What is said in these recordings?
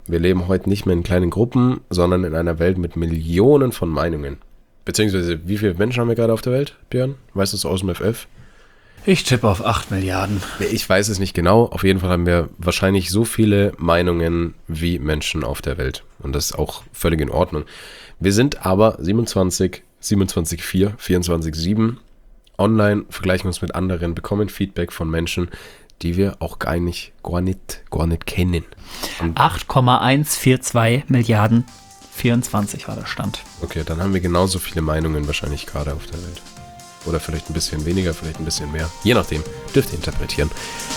wir leben heute nicht mehr in kleinen Gruppen, sondern in einer Welt mit Millionen von Meinungen. Beziehungsweise, wie viele Menschen haben wir gerade auf der Welt, Björn? Weißt du es aus dem FF? Ich tippe auf 8 Milliarden. Ich weiß es nicht genau. Auf jeden Fall haben wir wahrscheinlich so viele Meinungen wie Menschen auf der Welt. Und das ist auch völlig in Ordnung. Wir sind aber 27, 27,4, 24,7 online, vergleichen uns mit anderen, bekommen Feedback von Menschen, die wir auch gar nicht kennen. 8,142 Milliarden 24 war der Stand. Okay, dann haben wir genauso viele Meinungen wahrscheinlich gerade auf der Welt. Oder vielleicht ein bisschen weniger, vielleicht ein bisschen mehr. Je nachdem, dürft ihr interpretieren.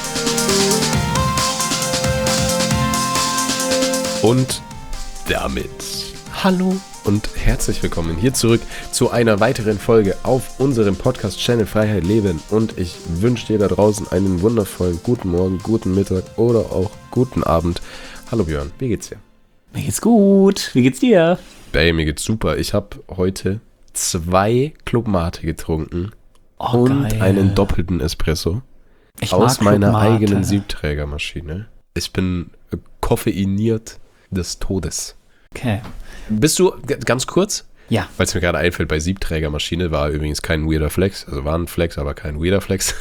Und damit hallo und herzlich willkommen hier zurück zu einer weiteren Folge auf unserem Podcast-Channel Freiheit Leben. Und ich wünsche dir da draußen einen wundervollen guten Morgen, guten Mittag oder auch guten Abend. Hallo Björn, wie geht's dir? Mir geht's gut. Wie geht's dir? Mir geht's super. Ich habe heute 2 Club Mate getrunken und geil. einen doppelten Espresso aus meiner eigenen Siebträgermaschine. Ich bin koffeiniert des Todes. Okay. Bist du, ganz kurz, Ja. weil es mir gerade einfällt, bei Siebträgermaschine war übrigens kein weirder Flex, also war ein Flex, aber kein weirder Flex.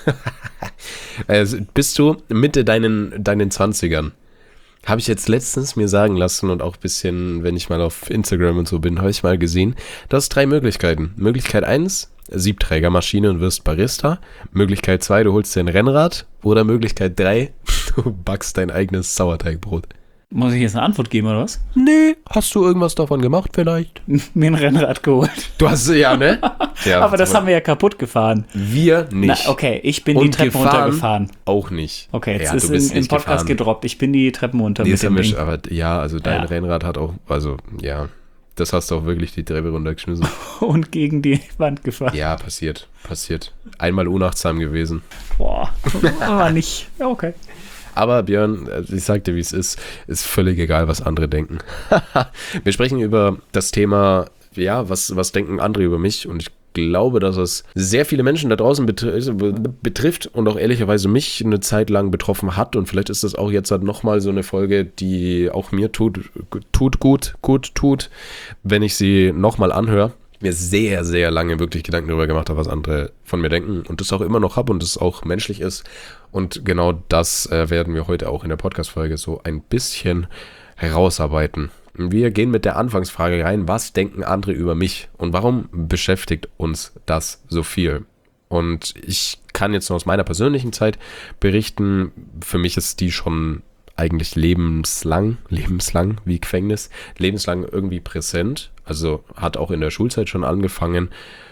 Bist du Mitte deinen 20ern? Habe ich jetzt letztens mir sagen lassen und auch ein bisschen, wenn ich mal auf Instagram und so bin, habe ich mal gesehen, du hast 3 Möglichkeiten. Möglichkeit 1, Siebträgermaschine und wirst Barista. Möglichkeit 2, du holst dir ein Rennrad. Oder Möglichkeit 3, du backst dein eigenes Sauerteigbrot. Muss ich jetzt eine Antwort geben, oder was? Nee, hast du irgendwas davon gemacht vielleicht? Mir ein Rennrad geholt. Du hast, ja, ne? Ja, aber das haben wir ja kaputt gefahren. Wir nicht. Na, okay, ich bin und die Treppen runtergefahren. Auch nicht. Okay, jetzt ja, ist im Podcast gedroppt. Ich bin die Treppen runter mit dem Ding. Aber ja, also dein Rennrad hat auch, also ja, das hast du auch wirklich die Treppe runtergeschmissen. Und gegen die Wand gefahren. Ja, passiert. Einmal unachtsam gewesen. Boah, aber nicht. Ja, okay. Aber Björn, ich sag dir, wie es ist völlig egal, was andere denken. Wir sprechen über das Thema, ja, was denken andere über mich? Und ich glaube, dass es sehr viele Menschen da draußen betrifft und auch ehrlicherweise mich eine Zeit lang betroffen hat. Und vielleicht ist das auch jetzt halt nochmal so eine Folge, die auch mir gut tut, wenn ich sie nochmal anhöre. Mir sehr, sehr lange wirklich Gedanken darüber gemacht habe, was andere von mir denken und das auch immer noch habe und das auch menschlich ist. Und genau das werden wir heute auch in der Podcast-Folge so ein bisschen herausarbeiten. Wir gehen mit der Anfangsfrage rein, was denken andere über mich und warum beschäftigt uns das so viel? Und ich kann jetzt nur aus meiner persönlichen Zeit berichten, für mich ist die schon eigentlich lebenslang wie Gefängnis, lebenslang irgendwie präsent. Also hat auch in der Schulzeit schon angefangen.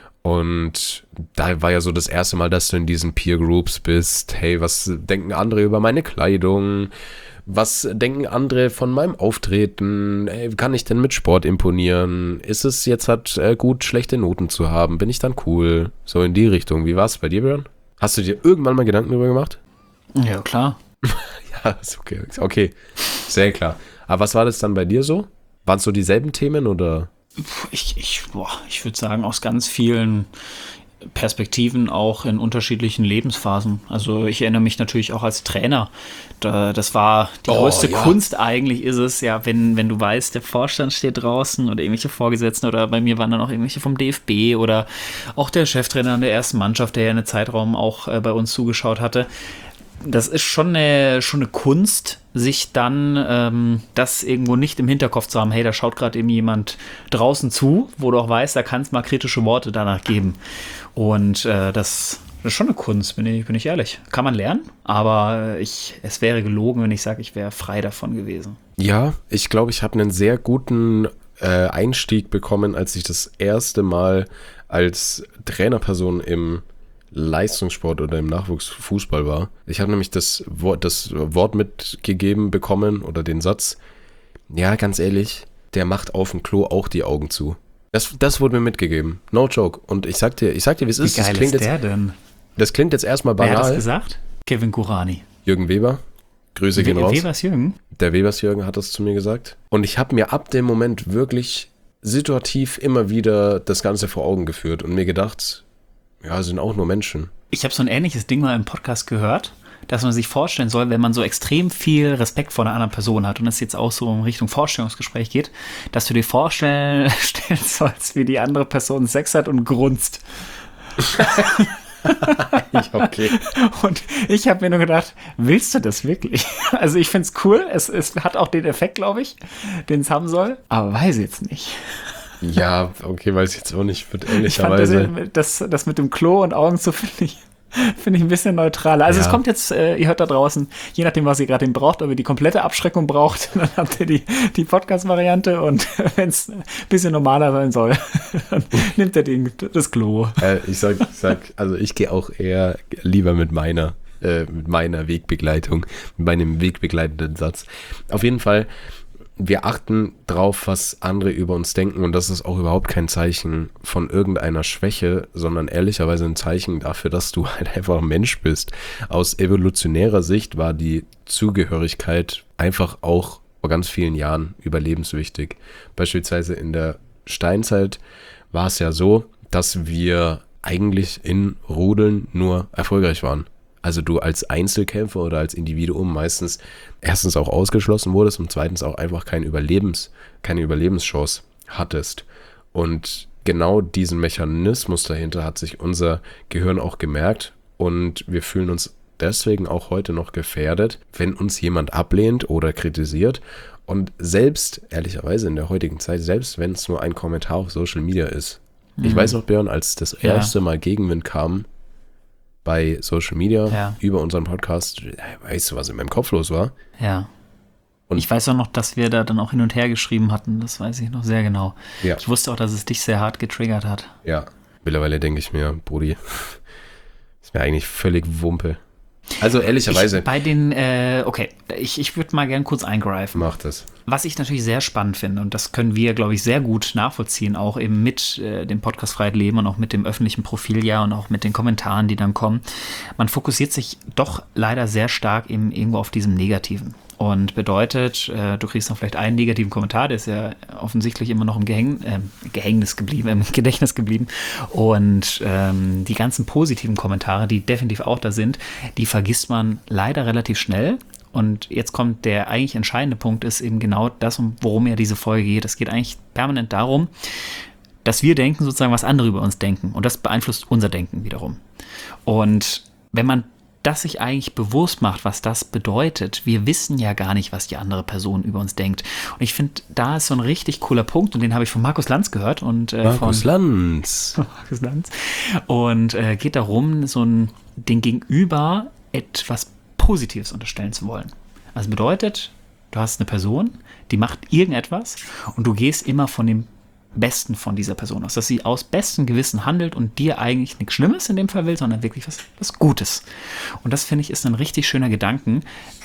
Und da war ja so das erste Mal, dass du in diesen Peer Groups bist. Hey, was denken andere über meine Kleidung? Was denken andere von meinem Auftreten? Hey, kann ich denn mit Sport imponieren? Ist es jetzt gut, schlechte Noten zu haben? Bin ich dann cool? So in die Richtung. Wie war es bei dir, Björn? Hast du dir irgendwann mal Gedanken darüber gemacht? Ja, klar. Ja, ist okay. Okay, sehr klar. Aber was war das dann bei dir so? Waren es so dieselben Themen oder? Ich würde sagen, aus ganz vielen Perspektiven, auch in unterschiedlichen Lebensphasen. Also ich erinnere mich natürlich auch als Trainer. Das war die größte Kunst eigentlich, ist es ja, wenn du weißt, der Vorstand steht draußen oder irgendwelche Vorgesetzten oder bei mir waren dann auch irgendwelche vom DFB oder auch der Cheftrainer der ersten Mannschaft, der ja eine Zeitraum auch bei uns zugeschaut hatte. Das ist schon eine Kunst, sich dann das irgendwo nicht im Hinterkopf zu haben, hey, da schaut gerade eben jemand draußen zu, wo du auch weißt, da kannst mal kritische Worte danach geben. Und das ist schon eine Kunst, bin ich ehrlich. Kann man lernen, aber es wäre gelogen, wenn ich sage, ich wäre frei davon gewesen. Ja, ich glaube, ich habe einen sehr guten Einstieg bekommen, als ich das erste Mal als Trainerperson im Leistungssport oder im Nachwuchsfußball war. Ich habe nämlich das Wort mitgegeben bekommen oder den Satz, ja, ganz ehrlich, der macht auf dem Klo auch die Augen zu. Das wurde mir mitgegeben. No joke. Und ich sag dir, wie es ist. Wie geil ist der denn? Das klingt jetzt erstmal banal. Wer hat das gesagt? Kevin Kurani. Jürgen Weber. Grüße gehen raus. Webers Jürgen? Der Webers Jürgen hat das zu mir gesagt. Und ich habe mir ab dem Moment wirklich situativ immer wieder das Ganze vor Augen geführt und mir gedacht, ja, sind auch nur Menschen. Ich habe so ein ähnliches Ding mal im Podcast gehört. dass man sich vorstellen soll, wenn man so extrem viel Respekt vor einer anderen Person hat und es jetzt auch so in Richtung Vorstellungsgespräch geht, dass du dir vorstellen sollst, wie die andere Person Sex hat und grunzt. Okay. Und ich habe mir nur gedacht, willst du das wirklich? Also ich finde es cool, es hat auch den Effekt, glaube ich, den es haben soll, aber weiß jetzt nicht. Ja, okay, weiß ich jetzt auch nicht, wird ehrlicherweise. Das mit dem Klo und Augen zu finde ich ein bisschen neutraler. Also es kommt jetzt, ihr hört da draußen, je nachdem, was ihr gerade braucht, ob ihr die komplette Abschreckung braucht, dann habt ihr die Podcast-Variante und wenn es ein bisschen normaler sein soll, dann nimmt ihr das Klo. Ich sag, also ich gehe auch eher lieber mit meiner Wegbegleitung, mit meinem wegbegleitenden Satz. Auf jeden Fall, wir achten drauf, was andere über uns denken und das ist auch überhaupt kein Zeichen von irgendeiner Schwäche, sondern ehrlicherweise ein Zeichen dafür, dass du halt einfach ein Mensch bist. Aus evolutionärer Sicht war die Zugehörigkeit einfach auch vor ganz vielen Jahren überlebenswichtig. Beispielsweise in der Steinzeit war es ja so, dass wir eigentlich in Rudeln nur erfolgreich waren. Also du als Einzelkämpfer oder als Individuum meistens erstens auch ausgeschlossen wurdest und zweitens auch einfach keine Überlebenschance hattest. Und genau diesen Mechanismus dahinter hat sich unser Gehirn auch gemerkt und wir fühlen uns deswegen auch heute noch gefährdet, wenn uns jemand ablehnt oder kritisiert. Und selbst, ehrlicherweise in der heutigen Zeit, selbst wenn es nur ein Kommentar auf Social Media ist. Ich weiß noch, Björn, als das erste Mal Gegenwind kam, bei Social Media über unseren Podcast, weißt du, was in meinem Kopf los war? Ja. Und ich weiß auch noch, dass wir da dann auch hin und her geschrieben hatten, das weiß ich noch sehr genau. Ja. Ich wusste auch, dass es dich sehr hart getriggert hat. Ja, mittlerweile denke ich mir, Brudi, ist mir eigentlich völlig Wumpe. Also ehrlicherweise. Ich würde mal gern kurz eingreifen. Mach das. Was ich natürlich sehr spannend finde, und das können wir, glaube ich, sehr gut nachvollziehen, auch eben mit dem Podcast Freiheit Leben und auch mit dem öffentlichen Profil und auch mit den Kommentaren, die dann kommen. Man fokussiert sich doch leider sehr stark eben irgendwo auf diesem Negativen. Und bedeutet, du kriegst noch vielleicht einen negativen Kommentar, der ist ja offensichtlich immer noch im Gedächtnis geblieben. Und die ganzen positiven Kommentare, die definitiv auch da sind, die vergisst man leider relativ schnell. Und jetzt kommt der eigentlich entscheidende Punkt, ist eben genau das, worum ja diese Folge geht. Es geht eigentlich permanent darum, dass wir denken sozusagen, was andere über uns denken. Und das beeinflusst unser Denken wiederum. Und wenn man das sich eigentlich bewusst macht, was das bedeutet. Wir wissen ja gar nicht, was die andere Person über uns denkt. Und ich finde, da ist so ein richtig cooler Punkt und den habe ich von Markus Lanz gehört. Markus Lanz. Und geht darum, den Gegenüber etwas Positives unterstellen zu wollen. Also bedeutet, du hast eine Person, die macht irgendetwas und du gehst immer von dem Besten von dieser Person aus, dass sie aus bestem Gewissen handelt und dir eigentlich nichts Schlimmes in dem Fall will, sondern wirklich was Gutes. Und das, finde ich, ist ein richtig schöner Gedanke,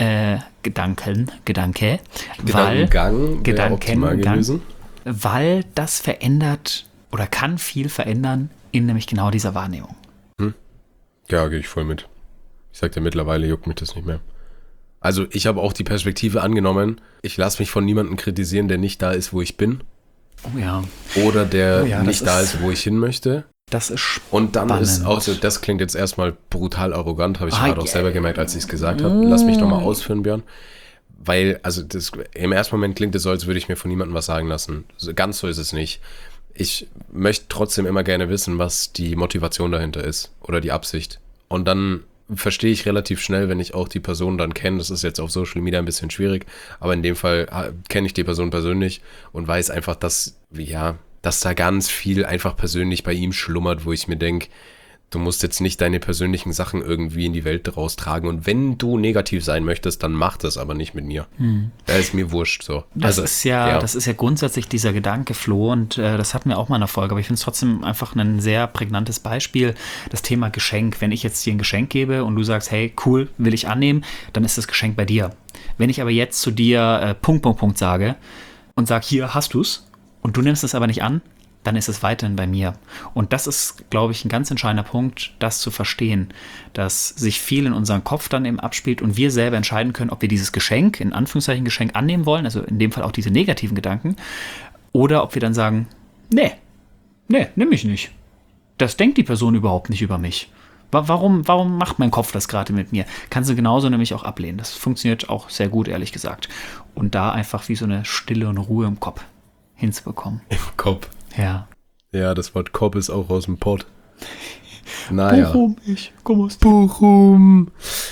weil das verändert oder kann viel verändern in nämlich genau dieser Wahrnehmung. Ja, gehe ich voll mit. Ich sag dir, mittlerweile juckt mich das nicht mehr. Also ich habe auch die Perspektive angenommen, ich lasse mich von niemandem kritisieren, der nicht da ist, wo ich bin. Oh ja. Oder der nicht da ist, wo ich hin möchte. Das ist spannend. Und dann ist auch so, das klingt jetzt erstmal brutal arrogant, habe ich gerade auch selber gemerkt, als ich es gesagt habe. Lass mich doch mal ausführen, Björn. Weil, also das, im ersten Moment klingt es so, als würde ich mir von niemandem was sagen lassen. Ganz so ist es nicht. Ich möchte trotzdem immer gerne wissen, was die Motivation dahinter ist oder die Absicht. Und dann verstehe ich relativ schnell, wenn ich auch die Person dann kenne. Das ist jetzt auf Social Media ein bisschen schwierig, aber in dem Fall kenne ich die Person persönlich und weiß einfach, dass da ganz viel einfach persönlich bei ihm schlummert, wo ich mir denke, du musst jetzt nicht deine persönlichen Sachen irgendwie in die Welt raustragen und wenn du negativ sein möchtest, dann mach das aber nicht mit mir. Da ist mir wurscht so. Das ist ja grundsätzlich dieser Gedanke, Flo, und das hatten wir auch mal in der Folge, aber ich finde es trotzdem einfach ein sehr prägnantes Beispiel, das Thema Geschenk. Wenn ich jetzt dir ein Geschenk gebe und du sagst, hey, cool, will ich annehmen, dann ist das Geschenk bei dir. Wenn ich aber jetzt zu dir sage und sag, hier hast du's und du nimmst es aber nicht an, dann ist es weiterhin bei mir. Und das ist, glaube ich, ein ganz entscheidender Punkt, das zu verstehen, dass sich viel in unserem Kopf dann eben abspielt und wir selber entscheiden können, ob wir dieses Geschenk, in Anführungszeichen Geschenk, annehmen wollen, also in dem Fall auch diese negativen Gedanken, oder ob wir dann sagen, nee, nimm ich nicht. Das denkt die Person überhaupt nicht über mich. Warum macht mein Kopf das gerade mit mir? Kannst du genauso nämlich auch ablehnen. Das funktioniert auch sehr gut, ehrlich gesagt. Und da einfach wie so eine Stille und Ruhe im Kopf hinzubekommen. Im Kopf. Ja. Ja, das Wort Kopf ist auch aus dem Pott. Naja. Bochum, ich komme aus Bochum.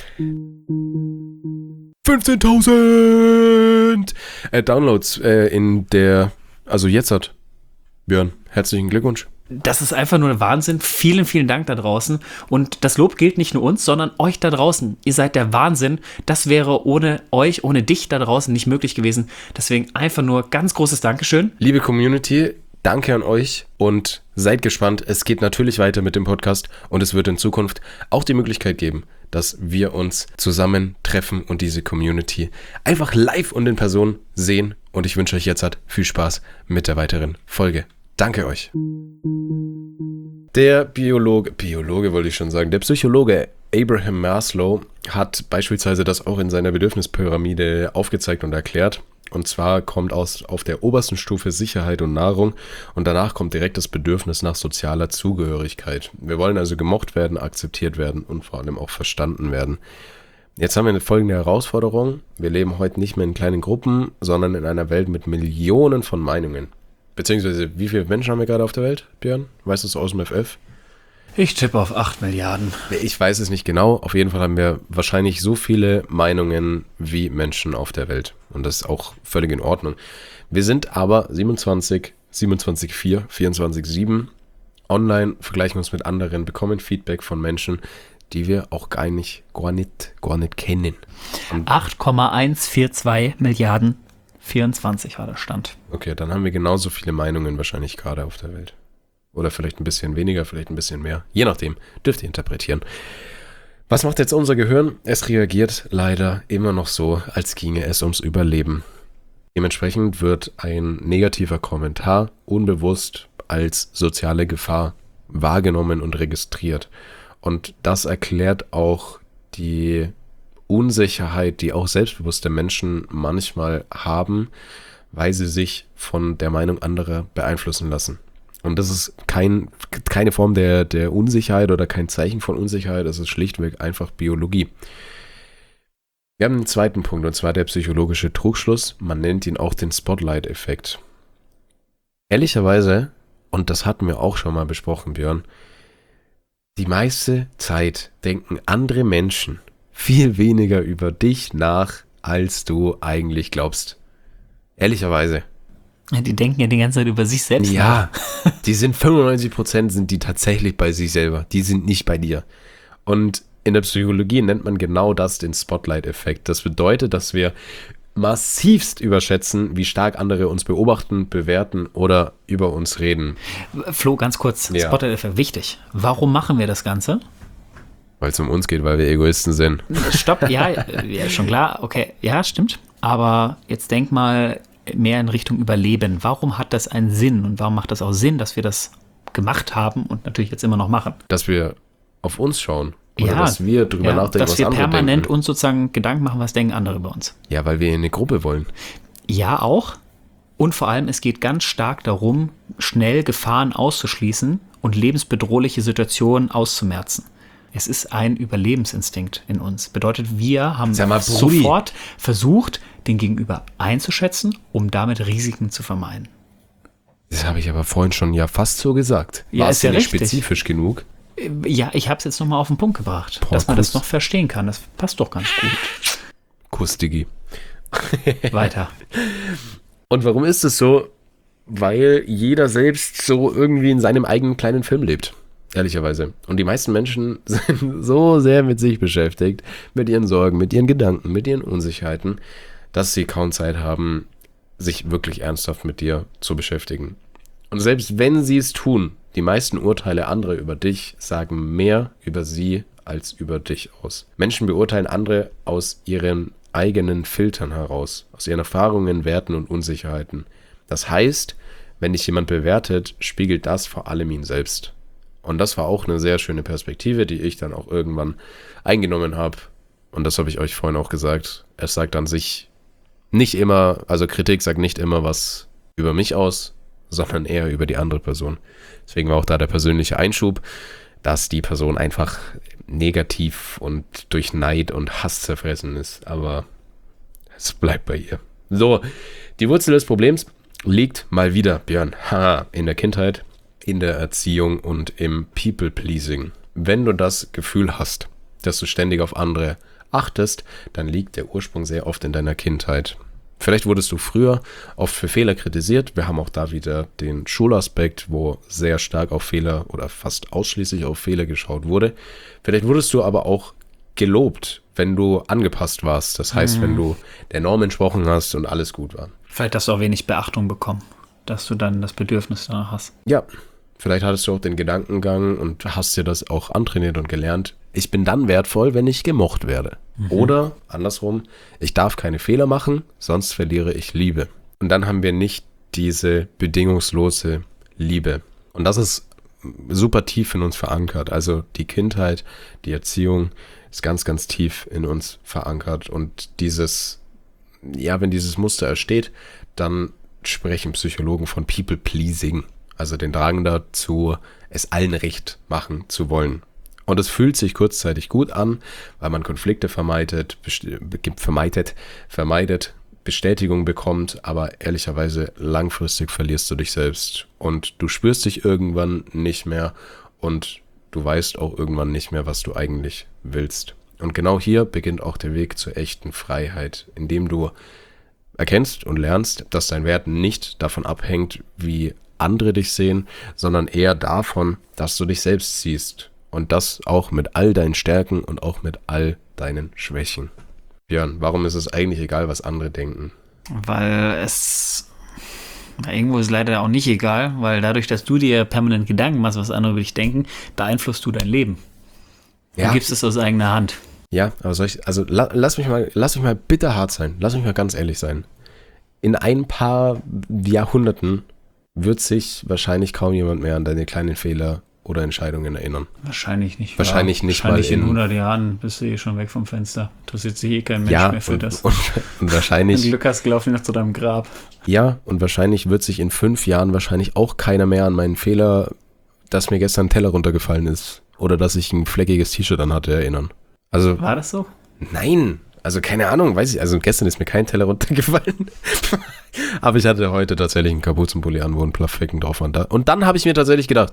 15.000 Downloads also jetzt hat Björn, herzlichen Glückwunsch. Das ist einfach nur Wahnsinn. Vielen, vielen Dank da draußen. Und das Lob gilt nicht nur uns, sondern euch da draußen. Ihr seid der Wahnsinn. Das wäre ohne euch, ohne dich da draußen nicht möglich gewesen. Deswegen einfach nur ganz großes Dankeschön. Liebe Community, danke an euch und seid gespannt. Es geht natürlich weiter mit dem Podcast und es wird in Zukunft auch die Möglichkeit geben, dass wir uns zusammen treffen und diese Community einfach live und in Person sehen. Und ich wünsche euch jetzt viel Spaß mit der weiteren Folge. Danke euch. Der Biologe wollte ich schon sagen, der Psychologe Abraham Maslow hat beispielsweise das auch in seiner Bedürfnispyramide aufgezeigt und erklärt. Und zwar kommt auf der obersten Stufe Sicherheit und Nahrung und danach kommt direkt das Bedürfnis nach sozialer Zugehörigkeit. Wir wollen also gemocht werden, akzeptiert werden und vor allem auch verstanden werden. Jetzt haben wir eine folgende Herausforderung. Wir leben heute nicht mehr in kleinen Gruppen, sondern in einer Welt mit Millionen von Meinungen. Beziehungsweise, wie viele Menschen haben wir gerade auf der Welt, Björn? Weißt du es aus dem FF? Ich tippe auf 8 Milliarden. Ich weiß es nicht genau. Auf jeden Fall haben wir wahrscheinlich so viele Meinungen wie Menschen auf der Welt. Und das ist auch völlig in Ordnung. Wir sind aber 27, 27,4, 24,7 online, vergleichen uns mit anderen, bekommen Feedback von Menschen, die wir auch gar nicht kennen. 8,142 Milliarden 24 war der Stand. Okay, dann haben wir genauso viele Meinungen wahrscheinlich gerade auf der Welt. Oder vielleicht ein bisschen weniger, vielleicht ein bisschen mehr. Je nachdem, dürft ihr interpretieren. Was macht jetzt unser Gehirn? Es reagiert leider immer noch so, als ginge es ums Überleben. Dementsprechend wird ein negativer Kommentar unbewusst als soziale Gefahr wahrgenommen und registriert. Und das erklärt auch die Unsicherheit, die auch selbstbewusste Menschen manchmal haben, weil sie sich von der Meinung anderer beeinflussen lassen. Und das ist keine Form der Unsicherheit oder kein Zeichen von Unsicherheit, das ist schlichtweg einfach Biologie. Wir haben einen zweiten Punkt, und zwar der psychologische Trugschluss. Man nennt ihn auch den Spotlight-Effekt. Ehrlicherweise, und das hatten wir auch schon mal besprochen, Björn, die meiste Zeit denken andere Menschen viel weniger über dich nach, als du eigentlich glaubst. Ehrlicherweise. Ja, die denken ja die ganze Zeit über sich selbst. Ja, die sind 95% sind die tatsächlich bei sich selber. Die sind nicht bei dir. Und in der Psychologie nennt man genau das den Spotlight-Effekt. Das bedeutet, dass wir massivst überschätzen, wie stark andere uns beobachten, bewerten oder über uns reden. Flo, ganz kurz, ja. Spotlight-Effekt, wichtig. Warum machen wir das Ganze? Weil es um uns geht, weil wir Egoisten sind. Stopp, ja, schon klar, okay, ja, stimmt. Aber jetzt denk mal mehr in Richtung Überleben. Warum hat das einen Sinn und warum macht das auch Sinn, dass wir das gemacht haben und natürlich jetzt immer noch machen? Dass wir auf uns schauen. Oder ja, dass wir drüber nachdenken, dass was wir andere permanent denken. Uns sozusagen Gedanken machen, was denken andere über uns. Ja, weil wir in eine Gruppe wollen. Ja, auch. Und vor allem, es geht ganz stark darum, schnell Gefahren auszuschließen und lebensbedrohliche Situationen auszumerzen. Es ist ein Überlebensinstinkt in uns. Bedeutet, wir haben sofort versucht, den Gegenüber einzuschätzen, um damit Risiken zu vermeiden. Das habe ich aber vorhin schon ja fast so gesagt. Ja, war es ja nicht richtig. Spezifisch genug? Ja, ich habe es jetzt nochmal auf den Punkt gebracht, dass man das noch verstehen kann. Das passt doch ganz gut. Kuss, Diggi. Weiter. Und warum ist es so? Weil jeder selbst so irgendwie in seinem eigenen kleinen Film lebt. Ehrlicherweise. Und die meisten Menschen sind so sehr mit sich beschäftigt, mit ihren Sorgen, mit ihren Gedanken, mit ihren Unsicherheiten, dass sie kaum Zeit haben, sich wirklich ernsthaft mit dir zu beschäftigen. Und selbst wenn sie es tun, die meisten Urteile anderer über dich sagen mehr über sie als über dich aus. Menschen beurteilen andere aus ihren eigenen Filtern heraus, aus ihren Erfahrungen, Werten und Unsicherheiten. Das heißt, wenn dich jemand bewertet, spiegelt das vor allem ihn selbst. Und das war auch eine sehr schöne Perspektive, die ich dann auch irgendwann eingenommen habe. Und das habe ich euch vorhin auch gesagt. Es sagt an sich nicht immer, also Kritik sagt nicht immer was über mich aus, sondern eher über die andere Person. Deswegen war auch da der persönliche Einschub, dass die Person einfach negativ und durch Neid und Hass zerfressen ist, aber es bleibt bei ihr. So, die Wurzel des Problems liegt mal wieder, Björn, in der Kindheit, in der Erziehung und im People-Pleasing. Wenn du das Gefühl hast, dass du ständig auf andere achtest, dann liegt der Ursprung sehr oft in deiner Kindheit. Vielleicht wurdest du früher oft für Fehler kritisiert. Wir haben auch da wieder den Schulaspekt, wo sehr stark auf Fehler oder fast ausschließlich auf Fehler geschaut wurde. Vielleicht wurdest du aber auch gelobt, wenn du angepasst warst. Das heißt, wenn du der Norm entsprochen hast und alles gut war. Vielleicht hast du auch wenig Beachtung bekommen, dass du dann das Bedürfnis danach hast. Ja, vielleicht hattest du auch den Gedankengang und hast dir das auch antrainiert und gelernt. Ich bin dann wertvoll, wenn ich gemocht werde. Oder andersrum, ich darf keine Fehler machen, sonst verliere ich Liebe. Und dann haben wir nicht diese bedingungslose Liebe. Und das ist super tief in uns verankert. Also die Kindheit, die Erziehung ist ganz, ganz tief in uns verankert. Und wenn dieses Muster entsteht, dann sprechen Psychologen von People-Pleasing. Also den Drang dazu, es allen recht machen zu wollen. Und es fühlt sich kurzzeitig gut an, weil man Konflikte vermeidet, Bestätigung bekommt, aber ehrlicherweise langfristig verlierst du dich selbst. Und du spürst dich irgendwann nicht mehr und du weißt auch irgendwann nicht mehr, was du eigentlich willst. Und genau hier beginnt auch der Weg zur echten Freiheit, indem du erkennst und lernst, dass dein Wert nicht davon abhängt, wie andere dich sehen, sondern eher davon, dass du dich selbst siehst. Und das auch mit all deinen Stärken und auch mit all deinen Schwächen. Björn, warum ist es eigentlich egal, was andere denken? Weil irgendwo ist es leider auch nicht egal, weil dadurch, dass du dir permanent Gedanken machst, was andere über dich denken, beeinflusst du dein Leben. Ja. Du gibst es aus eigener Hand. Ja, aber lass mich mal bitter hart sein. Lass mich mal ganz ehrlich sein. In ein paar Jahrhunderten wird sich wahrscheinlich kaum jemand mehr an deine kleinen Fehler oder Entscheidungen erinnern. Wahrscheinlich nicht. Wahrscheinlich in 100 Jahren bist du schon weg vom Fenster. Interessiert sich kein Mensch mehr für das. Und wahrscheinlich... Wenn du Glück hast, gelaufen nach zu deinem Grab. Ja, und wahrscheinlich wird sich in 5 Jahren wahrscheinlich auch keiner mehr an meinen Fehler, dass mir gestern ein Teller runtergefallen ist oder dass ich ein fleckiges T-Shirt anhatte, erinnern. Also, war das so? Nein, also keine Ahnung, weiß ich. Also gestern ist mir kein Teller runtergefallen. Aber ich hatte heute tatsächlich einen Kapuzenpulli an, wo ein paar Flecken drauf waren. Und dann habe ich mir tatsächlich gedacht,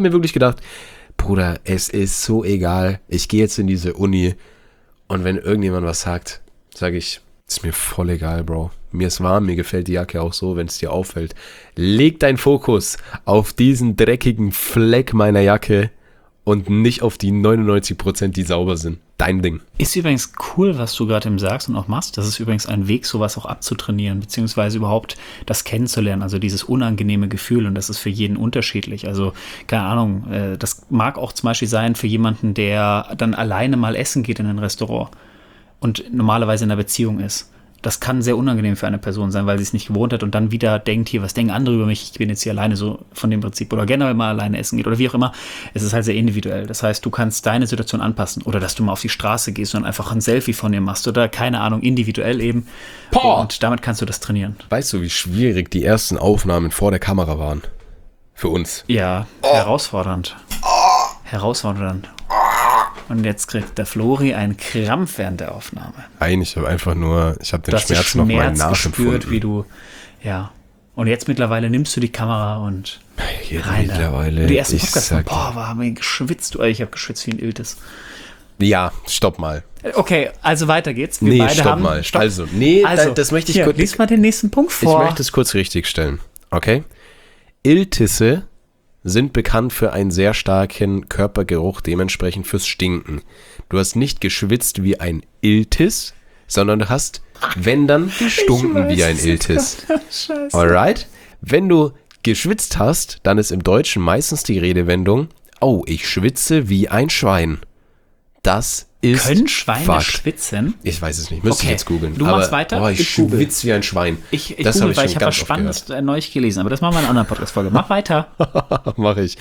Bruder, es ist so egal. Ich gehe jetzt in diese Uni und wenn irgendjemand was sagt, sage ich, ist mir voll egal, Bro. Mir ist warm, mir gefällt die Jacke auch so, wenn es dir auffällt. Leg deinen Fokus auf diesen dreckigen Fleck meiner Jacke und nicht auf die 99%, die sauber sind. Dein Ding. Ist übrigens cool, was du gerade eben sagst und auch machst. Das ist übrigens ein Weg, sowas auch abzutrainieren, beziehungsweise überhaupt das kennenzulernen, also dieses unangenehme Gefühl, und das ist für jeden unterschiedlich. Also, keine Ahnung, das mag auch zum Beispiel sein für jemanden, der dann alleine mal essen geht in ein Restaurant und normalerweise in einer Beziehung ist. Das kann sehr unangenehm für eine Person sein, weil sie es nicht gewohnt hat und dann wieder denkt, hier, was denken andere über mich? Ich bin jetzt hier alleine, so von dem Prinzip, oder generell mal alleine essen geht oder wie auch immer. Es ist halt sehr individuell. Das heißt, du kannst deine Situation anpassen oder dass du mal auf die Straße gehst und einfach ein Selfie von dir machst oder keine Ahnung, individuell eben. Und damit kannst du das trainieren. Weißt du, wie schwierig die ersten Aufnahmen vor der Kamera waren? Für uns. Ja, herausfordernd. Herausfordernd. Und jetzt kriegt der Flori einen Krampf während der Aufnahme. Nein, ich habe den Schmerz nochmal nachempfunden. Wie du, ja. Und jetzt mittlerweile nimmst du die Kamera und rein mittlerweile. Die ersten Podcasts, haben wir geschwitzt. Ich habe geschwitzt wie ein Iltis. Ja, stopp mal. Okay, also weiter geht's. Stopp mal. Also, das möchte ich kurz... Lies mal den nächsten Punkt vor. Ich möchte es kurz richtig stellen, okay? Iltisse sind bekannt für einen sehr starken Körpergeruch, dementsprechend fürs Stinken. Du hast nicht geschwitzt wie ein Iltis, sondern du hast, wenn dann, gestunken wie ein Iltis. Scheiße. Alright? Wenn du geschwitzt hast, dann ist im Deutschen meistens die Redewendung, oh, ich schwitze wie ein Schwein. Das ist Können Schweine Fakt. Schwitzen? Ich weiß es nicht, müsste ich jetzt googeln. Du machst weiter? Oh, ich schwitze wie ein Schwein. Ich google, weil ich habe was Spannendes neulich gelesen, aber das machen wir in einer anderen Podcast-Folge. Mach weiter. Mach ich.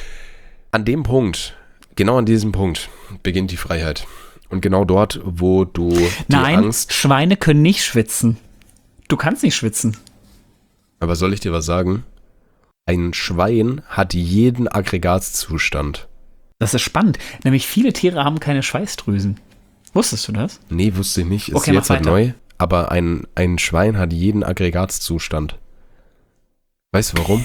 Genau an diesem Punkt beginnt die Freiheit. Und genau dort, wo du die Angst... Nein, Schweine können nicht schwitzen. Du kannst nicht schwitzen. Aber soll ich dir was sagen? Ein Schwein hat jeden Aggregatzustand. Das ist spannend. Nämlich viele Tiere haben keine Schweißdrüsen. Wusstest du das? Nee, wusste ich nicht. Ist okay, jetzt halt neu. Aber ein Schwein hat jeden Aggregatzustand. Weißt du warum?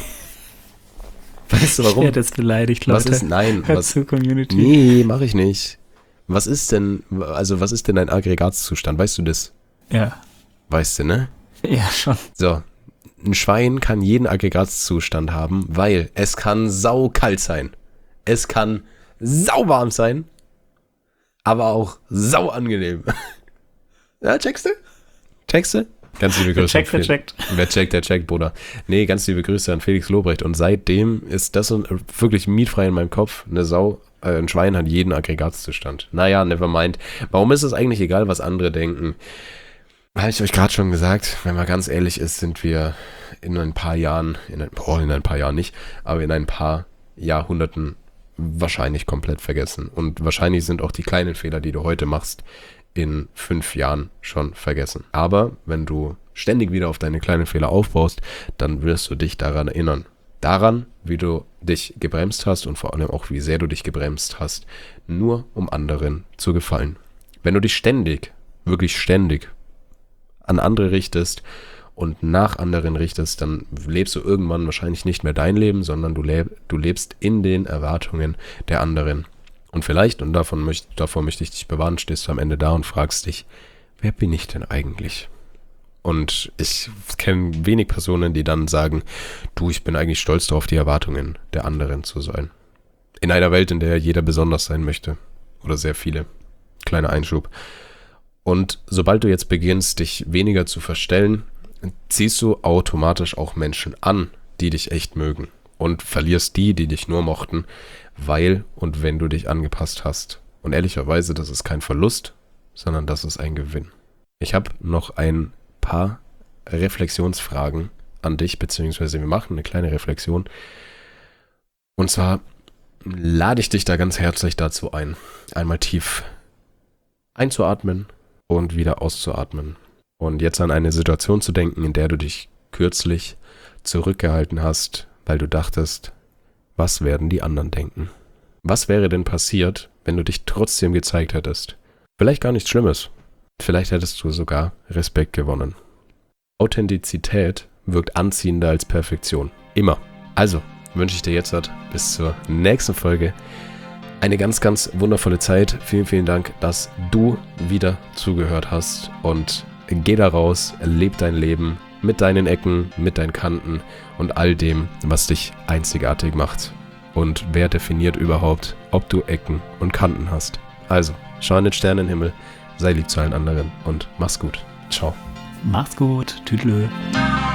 Weißt du warum? Ich werde jetzt beleidigt, Leute. Was ist, nein, was zur Community. Nee, mache ich nicht. Was ist denn ein Aggregatzustand? Weißt du das? Ja. Weißt du, ne? Ja, schon. So, ein Schwein kann jeden Aggregatzustand haben, weil es kann saukalt sein. Es kann sauwarm sein, aber auch sau angenehm. Ja, checkst du? Ganz liebe Grüße. Wer checkt. Wer checkt, der checkt, Bruder. Nee, ganz liebe Grüße an Felix Lobrecht. Und seitdem ist das wirklich mietfrei in meinem Kopf. Ein Schwein hat jeden Aggregatzustand. Naja, never mind. Warum ist es eigentlich egal, was andere denken? Habe ich euch gerade schon gesagt, wenn man ganz ehrlich ist, sind wir in ein paar Jahren, in ein paar Jahren nicht, aber in ein paar Jahrhunderten wahrscheinlich komplett vergessen. Und wahrscheinlich sind auch die kleinen Fehler, die du heute machst, in 5 Jahren schon vergessen. Aber wenn du ständig wieder auf deine kleinen Fehler aufbaust, dann wirst du dich daran erinnern. Daran, wie du dich gebremst hast und vor allem auch, wie sehr du dich gebremst hast, nur um anderen zu gefallen. Wenn du dich ständig, wirklich ständig an andere richtest und nach anderen richtest, dann lebst du irgendwann wahrscheinlich nicht mehr dein Leben, sondern du lebst in den Erwartungen der anderen. Und vielleicht, und davor möchte ich dich bewahren, stehst du am Ende da und fragst dich, wer bin ich denn eigentlich? Und ich kenne wenig Personen, die dann sagen, du, ich bin eigentlich stolz darauf, die Erwartungen der anderen zu sein. In einer Welt, in der jeder besonders sein möchte. Oder sehr viele. Kleiner Einschub. Und sobald du jetzt beginnst, dich weniger zu verstellen, ziehst du automatisch auch Menschen an, die dich echt mögen. Und verlierst die dich nur mochten, weil und wenn du dich angepasst hast. Und ehrlicherweise, das ist kein Verlust, sondern das ist ein Gewinn. Ich habe noch ein paar Reflexionsfragen an dich, beziehungsweise wir machen eine kleine Reflexion. Und zwar lade ich dich da ganz herzlich dazu ein, einmal tief einzuatmen und wieder auszuatmen. Und jetzt an eine Situation zu denken, in der du dich kürzlich zurückgehalten hast, weil du dachtest, was werden die anderen denken? Was wäre denn passiert, wenn du dich trotzdem gezeigt hättest? Vielleicht gar nichts Schlimmes. Vielleicht hättest du sogar Respekt gewonnen. Authentizität wirkt anziehender als Perfektion. Immer. Also wünsche ich dir jetzt bis zur nächsten Folge eine ganz, ganz wundervolle Zeit. Vielen, vielen Dank, dass du wieder zugehört hast. Und geh da raus, leb dein Leben mit deinen Ecken, mit deinen Kanten und all dem, was dich einzigartig macht. Und wer definiert überhaupt, ob du Ecken und Kanten hast? Also, schau in den Sternenhimmel, sei lieb zu allen anderen und mach's gut. Ciao. Mach's gut. Tüdelö.